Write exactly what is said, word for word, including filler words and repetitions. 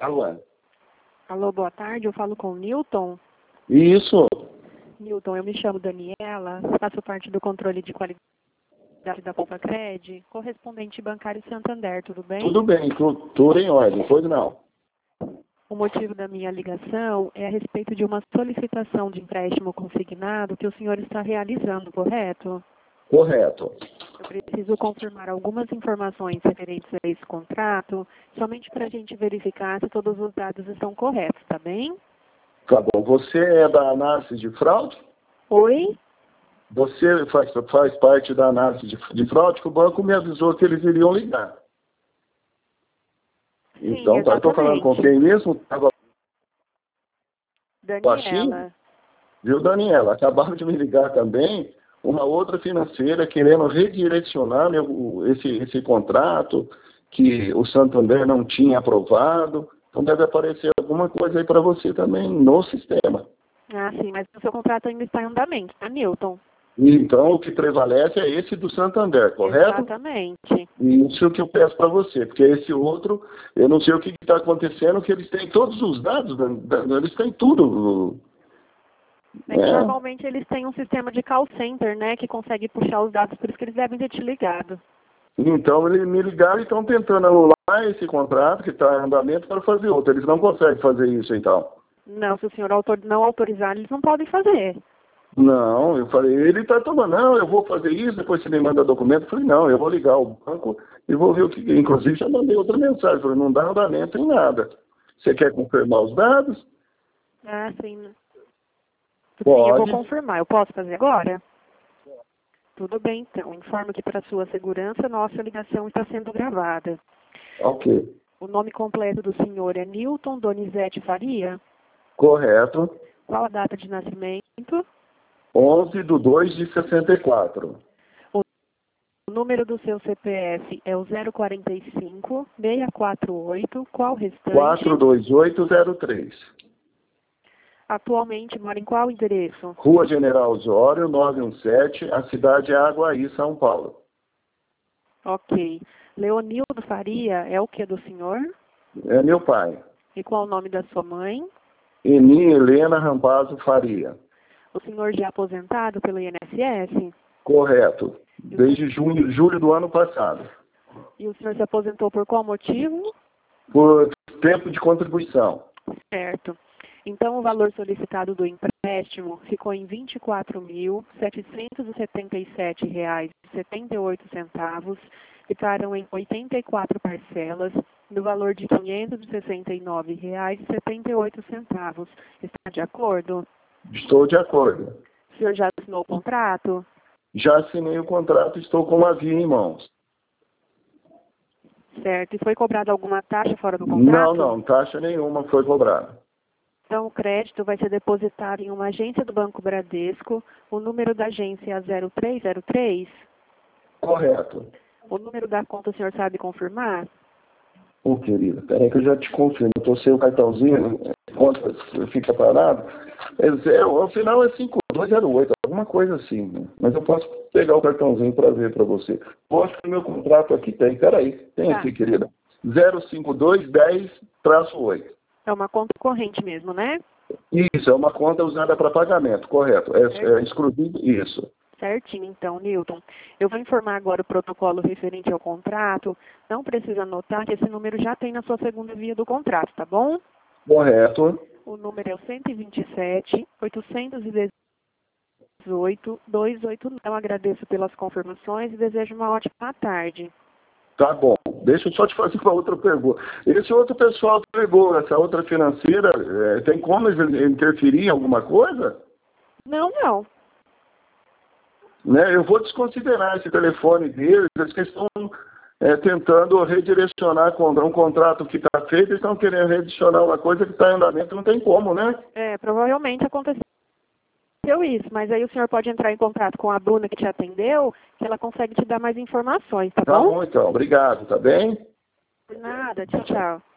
Alô? Alô, boa tarde, eu falo com o Newton. Isso. Newton, eu me chamo Daniela, faço parte do controle de qualidade da Poupa-Cred, correspondente bancário Santander, tudo bem? Tudo bem, tu- tudo em ordem, pois não. O motivo da minha ligação é a respeito de uma solicitação de empréstimo consignado que o senhor está realizando, correto? Correto. Eu preciso confirmar algumas informações referentes a esse contrato, somente para a gente verificar se todos os dados estão corretos, tá bem? Tá bom. Você é da análise de fraude? Oi? Você faz, faz parte da análise de, de fraude que o banco me avisou que eles iriam ligar. Sim, Então, tá, estou falando com quem mesmo? Tava baixinho? Daniela. Viu, Daniela? Acabaram de me ligar também uma outra financeira querendo redirecionar meu, esse, esse contrato que o Santander não tinha aprovado. Então deve aparecer alguma coisa aí para você também no sistema. Ah, sim, mas o seu contrato ainda está em andamento, tá, Newton? Então o que prevalece é esse do Santander, correto? Exatamente. Isso que eu peço para você, porque esse outro, eu não sei o que está acontecendo, que eles têm todos os dados, eles têm tudo. É que É. normalmente eles têm um sistema de call center, né, que consegue puxar os dados, por isso que eles devem ter te ligado. Então, eles me ligaram e estão tentando anular esse contrato que está em andamento para fazer outro. Eles não conseguem fazer isso, então. Não, se o senhor autor não autorizar, eles não podem fazer. Não, eu falei, ele está tomando, não, eu vou fazer isso, depois você me manda documento. Eu falei, não, eu vou ligar ao banco e vou ver o que... Inclusive, já mandei outra mensagem, falei, não dá andamento em nada. Você quer confirmar os dados? Ah, sim. Sim, Pode. eu vou confirmar. Eu posso fazer agora? Tudo bem, então. Informo que para sua segurança, nossa ligação está sendo gravada. Ok. O nome completo do senhor é Newton Donizete Faria? Correto. Qual a data de nascimento? onze de dois de sessenta e quatro. O número do seu C P F é o zero quarenta e cinco, seiscentos e quarenta e oito. Qual o restante? quatro dois oito zero três. Atualmente mora em qual endereço? Rua General Osório, novecentos e dezessete, a cidade é Aguaí, São Paulo. Ok. Leonildo Faria é o que do senhor? É meu pai. E qual o nome da sua mãe? Eni Helena Rampazzo Faria. O senhor já é aposentado pelo I N S S? Correto. Desde junho, julho do ano passado. E o senhor se aposentou por qual motivo? Por tempo de contribuição. Certo. Então, o valor solicitado do empréstimo ficou em vinte e quatro mil, setecentos e setenta e sete reais e setenta e oito centavos. Ficaram em oitenta e quatro parcelas, no valor de quinhentos e sessenta e nove reais e setenta e oito centavos. Está de acordo? Estou de acordo. O senhor já assinou o contrato? Já assinei o contrato, estou com a via em mãos. Certo. E foi cobrada alguma taxa fora do Não, contrato? não, taxa nenhuma foi cobrada. Então, o crédito vai ser depositado em uma agência do Banco Bradesco. O número da agência é a zero três zero três. Correto. O número da conta o senhor sabe confirmar? Ô, querida, peraí que eu já te confirmo. Eu estou sem o cartãozinho, conta fica parado. É zero, ao final é cinco dois zero oito, alguma coisa assim. Né? Mas eu posso pegar o cartãozinho para ver para você. Posso que o meu contrato aqui tem. Peraí, tem Tá. aqui, querida. zero cinco dois um zero oito. É uma conta corrente mesmo, né? Isso, é uma conta usada para pagamento, correto. É, é exclusivo isso. Certinho, então, Newton. Eu vou informar agora o protocolo referente ao contrato. Não precisa anotar que esse número já tem na sua segunda via do contrato, tá bom? Correto. O número é o cento e vinte e sete, oitocentos e dezoito, duzentos e oitenta e nove. Então, agradeço pelas confirmações e desejo uma ótima tarde. Tá bom. Deixa eu só te fazer uma outra pergunta. Esse outro pessoal que ligou, essa outra financeira, é, tem como eles interferir em alguma coisa? Não, não. Né? Eu vou desconsiderar esse telefone deles, eles que estão é, tentando redirecionar contra um contrato que está feito, eles estão querendo redirecionar uma coisa que está em andamento, não tem como, né? É, provavelmente aconteceu isso, mas aí o senhor pode entrar em contato com a Bruna que te atendeu, que ela consegue te dar mais informações, tá, Tá bom? bom, então. Obrigado, tá bem? Por nada, tchau, tchau.